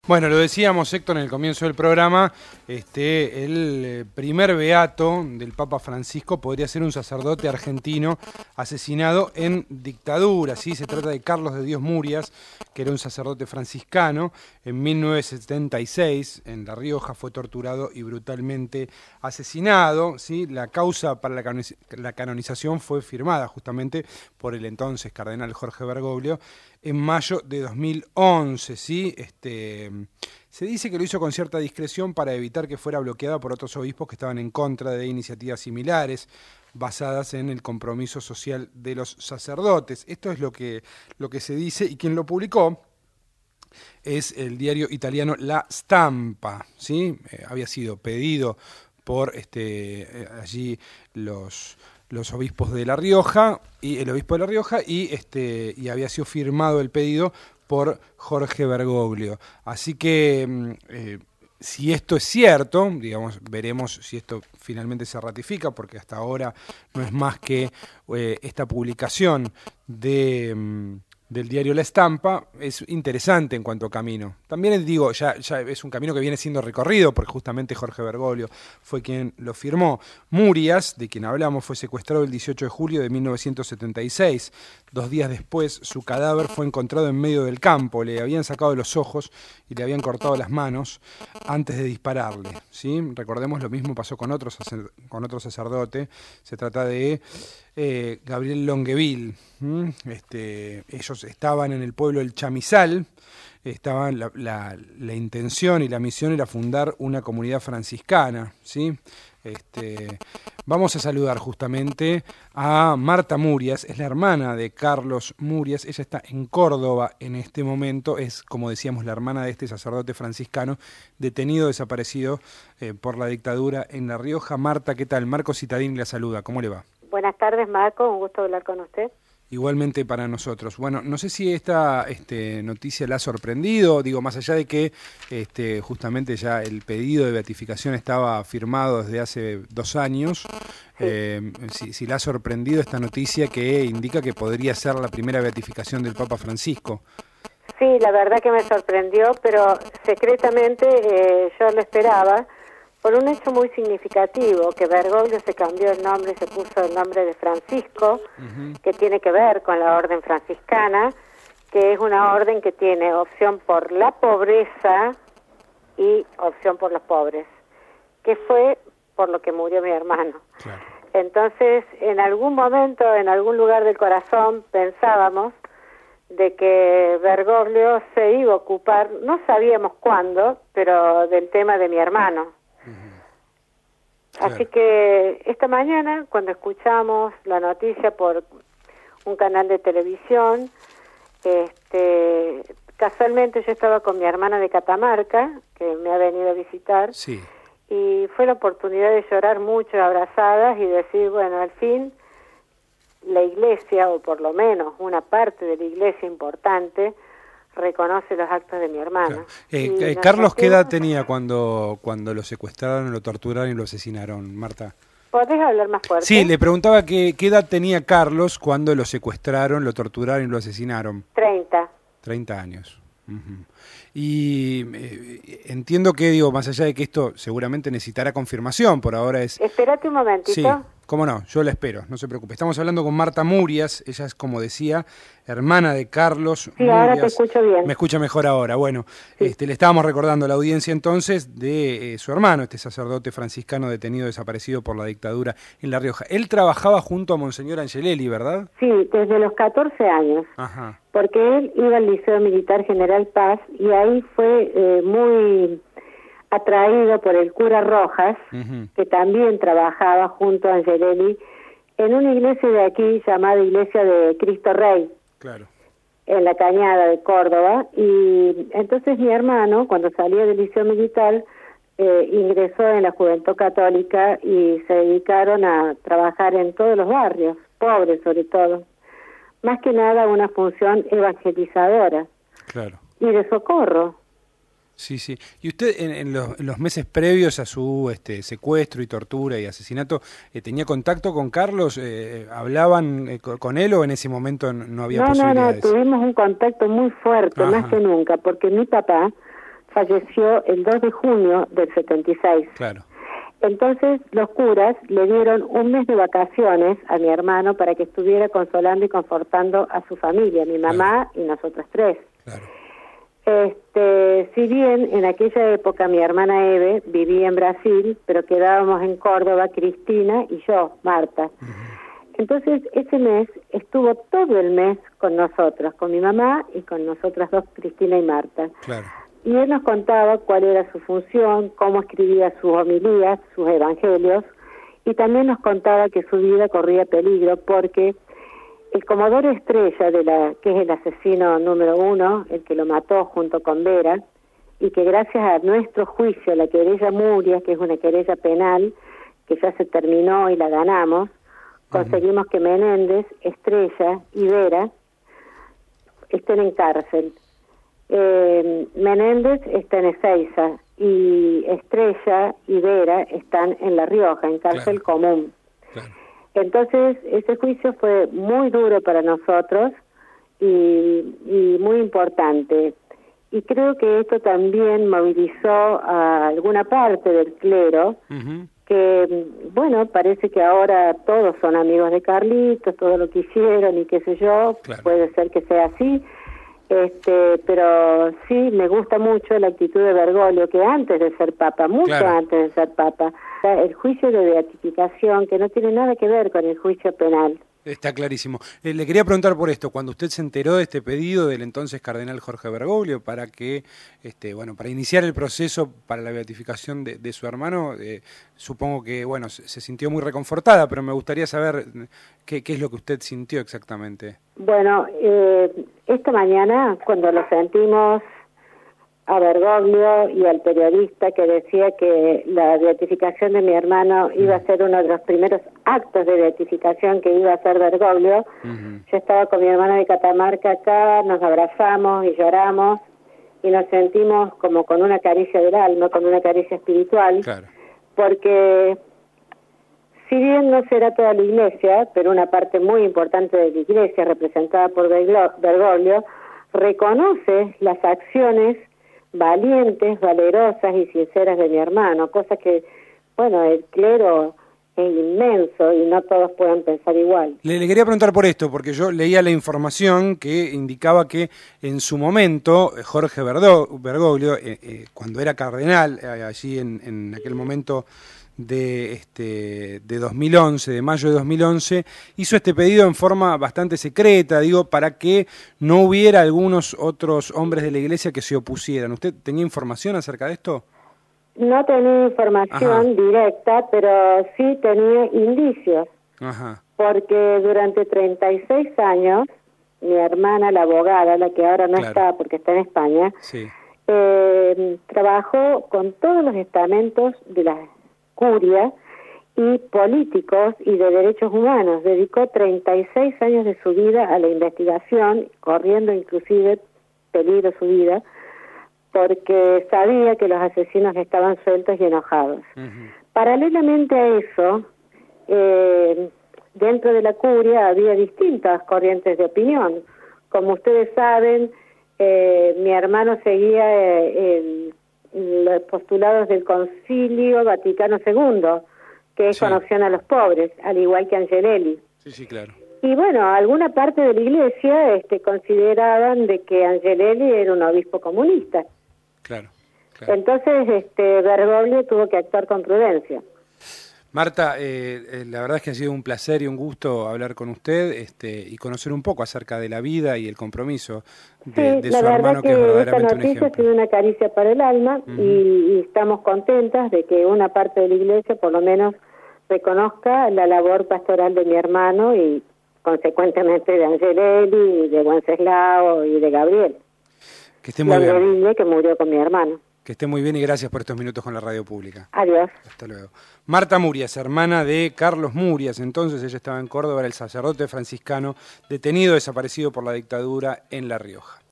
Bueno, lo decíamos, Héctor, en el comienzo del programa, el primer beato del Papa Francisco podría ser un sacerdote argentino asesinado en dictadura, ¿sí? Se trata de Carlos de Dios Murias, que era un sacerdote franciscano. En 1976, en La Rioja, fue torturado y brutalmente asesinado, ¿sí? La causa para la canonización fue firmada justamente por el entonces cardenal Jorge Bergoglio en mayo de 2011, ¿sí? Se dice que lo hizo con cierta discreción para evitar que fuera bloqueada por otros obispos que estaban en contra de iniciativas similares, basadas en el compromiso social de los sacerdotes. Esto es lo que se dice, y quien lo publicó es el diario italiano La Stampa, ¿sí? Había sido pedido por allí los obispos de La Rioja y el obispo de La Rioja y había sido firmado el pedido por Jorge Bergoglio. Así que si esto es cierto, digamos, veremos si esto finalmente se ratifica, porque hasta ahora no es más que esta publicación del diario La Estampa. Es interesante en cuanto a camino. También digo, ya es un camino que viene siendo recorrido, porque justamente Jorge Bergoglio fue quien lo firmó. Murias, de quien hablamos, fue secuestrado el 18 de julio de 1976. 2 días después, su cadáver fue encontrado en medio del campo. Le habían sacado los ojos y le habían cortado las manos antes de dispararle, ¿sí? Recordemos, lo mismo pasó con otro sacerdote. Se trata de Gabriel Longueville. Ellos estaban en el pueblo del Chamizal. La intención y la misión era fundar una comunidad franciscana, ¿sí? Vamos a saludar justamente a Marta Murias, es la hermana de Carlos Murias. Ella está en Córdoba en este momento, es, como decíamos, la hermana de este sacerdote franciscano detenido, desaparecido por la dictadura en La Rioja. Marta, ¿qué tal? Marco Citadini la saluda, ¿cómo le va? Buenas tardes, Marco, un gusto hablar con usted. Igualmente para nosotros. Bueno, no sé si esta noticia la ha sorprendido, digo, más allá de que justamente ya el pedido de beatificación estaba firmado desde hace 2 años, si la ha sorprendido esta noticia que indica que podría ser la primera beatificación del Papa Francisco. Sí, la verdad que me sorprendió, pero secretamente yo lo esperaba, por un hecho muy significativo, que Bergoglio se cambió el nombre, se puso el nombre de Francisco, que tiene que ver con la orden franciscana, que es una orden que tiene opción por la pobreza y opción por los pobres, que fue por lo que murió mi hermano. Claro. Entonces, en algún momento, en algún lugar del corazón, pensábamos de que Bergoglio se iba a ocupar, no sabíamos cuándo, pero del tema de mi hermano. Claro. Así que esta mañana, cuando escuchamos la noticia por un canal de televisión, casualmente yo estaba con mi hermana de Catamarca, que me ha venido a visitar, Sí. Y fue la oportunidad de llorar mucho, abrazadas, y decir, bueno, al fin la iglesia, o por lo menos una parte de la iglesia importante, reconoce los actos de mi hermano. Claro. Carlos, ¿qué edad tenía cuando lo secuestraron, lo torturaron y lo asesinaron, Marta? ¿Podés hablar más fuerte? Sí, le preguntaba qué edad tenía Carlos cuando lo secuestraron, lo torturaron y lo asesinaron. 30. 30 años. Y entiendo que, digo, más allá de que esto seguramente necesitará confirmación, por ahora es... Espérate un momentito. Sí, cómo no, yo la espero, no se preocupe. Estamos hablando con Marta Murias, ella es, como decía, hermana de Carlos Murias. Ahora te escucho bien. Me escucha mejor ahora. Bueno, sí. Le estábamos recordando a la audiencia entonces de su hermano, este sacerdote franciscano detenido, desaparecido por la dictadura en La Rioja. Él trabajaba junto a Monseñor Angelelli, ¿verdad? Sí, desde los 14 años. Ajá. Porque él iba al Liceo Militar General Paz y ahí fue muy atraído por el cura Rojas, que también trabajaba junto a Angelelli en una iglesia de aquí llamada Iglesia de Cristo Rey. Claro. En la Cañada de Córdoba. Y entonces mi hermano, cuando salió del Liceo Militar, ingresó en la Juventud Católica y se dedicaron a trabajar en todos los barrios, pobres sobre todo. Más que nada una función evangelizadora. Claro. Y de socorro. Sí, sí. ¿Y usted en los meses previos a su secuestro y tortura y asesinato tenía contacto con Carlos? ¿Hablaban con él o en ese momento no había posibilidades? No, tuvimos un contacto muy fuerte, más que nunca, porque mi papá falleció el 2 de junio del 76. Claro. Entonces los curas le dieron un mes de vacaciones a mi hermano para que estuviera consolando y confortando a su familia, mi mamá y nosotros tres. Claro. Si bien en aquella época mi hermana Eve vivía en Brasil, pero quedábamos en Córdoba, Cristina y yo, Marta. Entonces ese mes estuvo todo el mes con nosotros, con mi mamá y con nosotras dos, Cristina y Marta. Claro. Y él nos contaba cuál era su función, cómo escribía sus homilías, sus evangelios, y también nos contaba que su vida corría peligro porque el Comodoro Estrella, que es el asesino número 1, el que lo mató junto con Vera, y que gracias a nuestro juicio, la querella Murias, que es una querella penal, que ya se terminó y la ganamos, conseguimos que Menéndez, Estrella y Vera estén en cárcel. Menéndez está en Ezeiza y Estrella y Vera están en La Rioja, en cárcel común. Claro. Entonces ese juicio fue muy duro para nosotros y muy importante. Y creo que esto también movilizó a alguna parte del clero, que, bueno, parece que ahora todos son amigos de Carlitos, todo lo que hicieron y qué sé yo, puede ser que sea así. Pero sí me gusta mucho la actitud de Bergoglio, que antes de ser papa, mucho antes de ser papa, el juicio de beatificación, que no tiene nada que ver con el juicio penal. Está clarísimo. Le quería preguntar por esto, cuando usted se enteró de este pedido del entonces cardenal Jorge Bergoglio para que, para iniciar el proceso para la beatificación de su hermano, supongo que, se sintió muy reconfortada, pero me gustaría saber qué es lo que usted sintió exactamente. Bueno, esta mañana, cuando lo sentimos a Bergoglio y al periodista que decía que la beatificación de mi hermano iba a ser uno de los primeros actos de beatificación que iba a hacer Bergoglio, yo estaba con mi hermana de Catamarca acá, nos abrazamos y lloramos y nos sentimos como con una caricia del alma, con una caricia espiritual, porque si bien no será toda la iglesia, pero una parte muy importante de la iglesia representada por Bergoglio reconoce las acciones valientes, valerosas y sinceras de mi hermano, cosa que, el clero es inmenso y no todos pueden pensar igual. Le quería preguntar por esto, porque yo leía la información que indicaba que en su momento Jorge Bergoglio, cuando era cardenal, allí en aquel momento de 2011, de mayo de 2011, hizo este pedido en forma bastante secreta, para que no hubiera algunos otros hombres de la iglesia que se opusieran. ¿Usted tenía información acerca de esto? No tenía información directa, pero sí tenía indicios. Porque durante 36 años, mi hermana, la abogada, la que ahora no está porque está en España, trabajó con todos los estamentos de la curia y políticos y de derechos humanos. Dedicó 36 años de su vida a la investigación, corriendo inclusive peligro su vida, porque sabía que los asesinos estaban sueltos y enojados. Paralelamente a eso, dentro de la curia había distintas corrientes de opinión. Como ustedes saben, mi hermano seguía los postulados del Concilio Vaticano II, que es conoción a los pobres, al igual que Angelelli. Sí, claro. Y alguna parte de la iglesia consideraban de que Angelelli era un obispo comunista. Claro. Entonces Bergoglio tuvo que actuar con prudencia. Marta, la verdad es que ha sido un placer y un gusto hablar con usted y conocer un poco acerca de la vida y el compromiso de su hermano, que es verdaderamente un ejemplo. Esta noticia ha sido una caricia para el alma y estamos contentas de que una parte de la iglesia por lo menos reconozca la labor pastoral de mi hermano y consecuentemente de Angelelli, de Wenceslao y de Gabriel. Que esté muy bien. Que murió con mi hermano. Que esté muy bien y gracias por estos minutos con la radio pública. Adiós. Hasta luego. Marta Murias, hermana de Carlos Murias. Entonces ella estaba en Córdoba, era el sacerdote franciscano detenido, desaparecido por la dictadura en La Rioja.